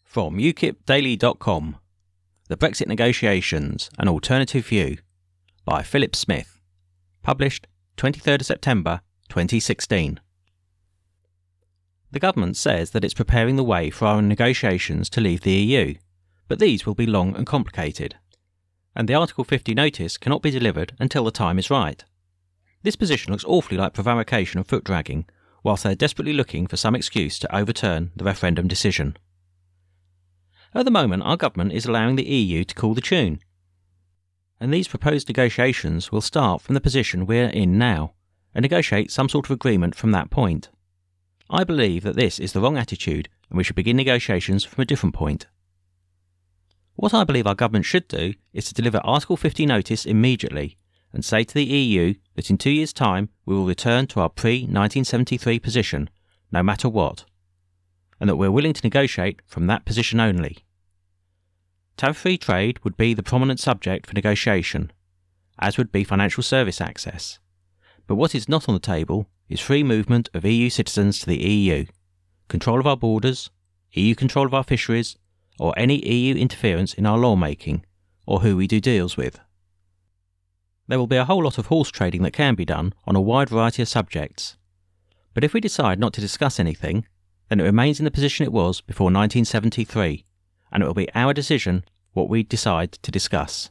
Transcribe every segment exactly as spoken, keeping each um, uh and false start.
From U KIP Daily dot com, The Brexit Negotiations, An Alternative View, by Philip Smith, published twenty-third of September twenty sixteen. The government says that it's preparing the way for our negotiations to leave the E U, but these will be long and complicated, and the Article fifty notice cannot be delivered until the time is right. This position looks awfully like prevarication and foot-dragging, whilst they are desperately looking for some excuse to overturn the referendum decision. At the moment, our government is allowing the E U to cool the tune, and these proposed negotiations will start from the position we're in now, and negotiate some sort of agreement from that point. I believe that this is the wrong attitude, and we should begin negotiations from a different point. What I believe our government should do is to deliver Article fifty notice immediately, and say to the E U that in two years' time we will return to our pre nineteen seventy-three position, no matter what, and that we're willing to negotiate from that position only. Tariff-free trade would be the prominent subject for negotiation, as would be financial service access. But what is not on the table is free movement of E U citizens to the E U, control of our borders, E U control of our fisheries, or any E U interference in our lawmaking, or who we do deals with. There will be a whole lot of horse trading that can be done on a wide variety of subjects. But if we decide not to discuss anything, then it remains in the position it was before nineteen seventy-three, and it will be our decision what we decide to discuss.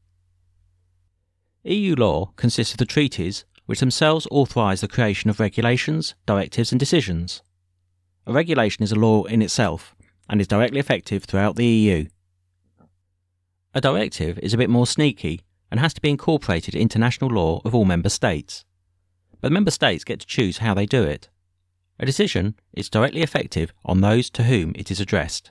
E U law consists of the treaties which themselves authorise the creation of regulations, directives and decisions. A regulation is a law in itself and is directly effective throughout the E U. A directive is a bit more sneaky and has to be incorporated into national law of all member states, but the member states get to choose how they do it. A decision is directly effective on those to whom it is addressed.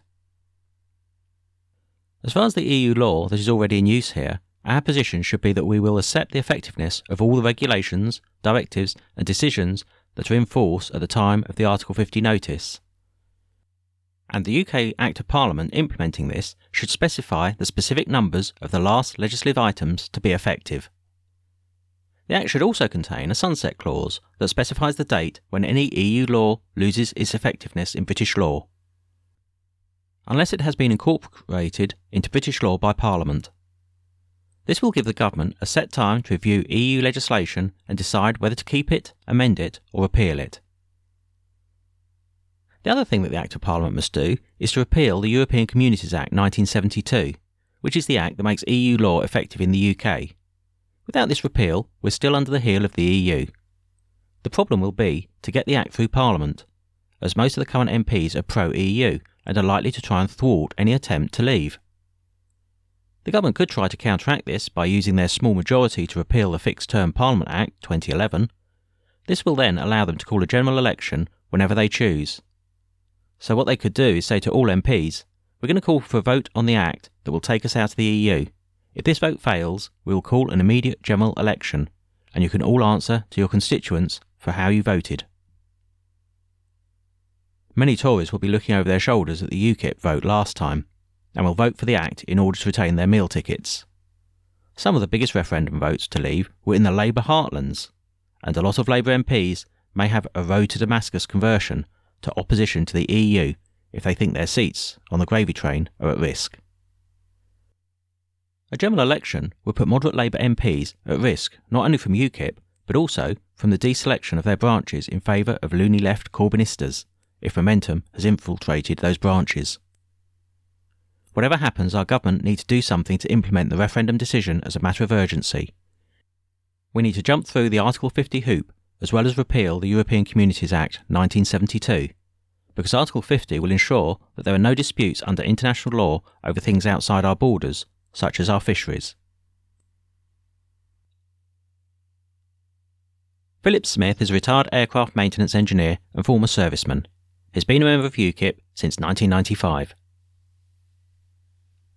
As far as the E U law that is already in use here, our position should be that we will accept the effectiveness of all the regulations, directives and decisions that are in force at the time of the Article fifty notice. And the U K Act of Parliament implementing this should specify the specific numbers of the last legislative items to be effective. The Act should also contain a sunset clause that specifies the date when any E U law loses its effectiveness in British law, unless it has been incorporated into British law by Parliament. This will give the government a set time to review E U legislation and decide whether to keep it, amend it or repeal it. The other thing that the Act of Parliament must do is to repeal the European Communities Act nineteen seventy-two, which is the act that makes E U law effective in the U K. Without this repeal, we're still under the heel of the E U. The problem will be to get the Act through Parliament, as most of the current M Ps are pro-E U and are likely to try and thwart any attempt to leave. The government could try to counteract this by using their small majority to repeal the Fixed Term Parliament Act twenty eleven. This will then allow them to call a general election whenever they choose. So what they could do is say to all M Ps, we're going to call for a vote on the Act that will take us out of the E U. If this vote fails, we will call an immediate general election, and you can all answer to your constituents for how you voted. Many Tories will be looking over their shoulders at the U KIP vote last time, and will vote for the Act in order to retain their meal tickets. Some of the biggest referendum votes to leave were in the Labour heartlands, and a lot of Labour M Ps may have a road to Damascus conversion to opposition to the E U if they think their seats on the gravy train are at risk. A general election would put moderate Labour M Ps at risk not only from U KIP, but also from the deselection of their branches in favour of loony left Corbynistas, if momentum has infiltrated those branches. Whatever happens, our government needs to do something to implement the referendum decision as a matter of urgency. We need to jump through the Article fifty hoop, as well as repeal the European Communities Act nineteen seventy-two, because Article fifty will ensure that there are no disputes under international law over things outside our borders, such as our fisheries. Philip Smith is a retired aircraft maintenance engineer and former serviceman. He's been a member of U KIP since nineteen ninety-five.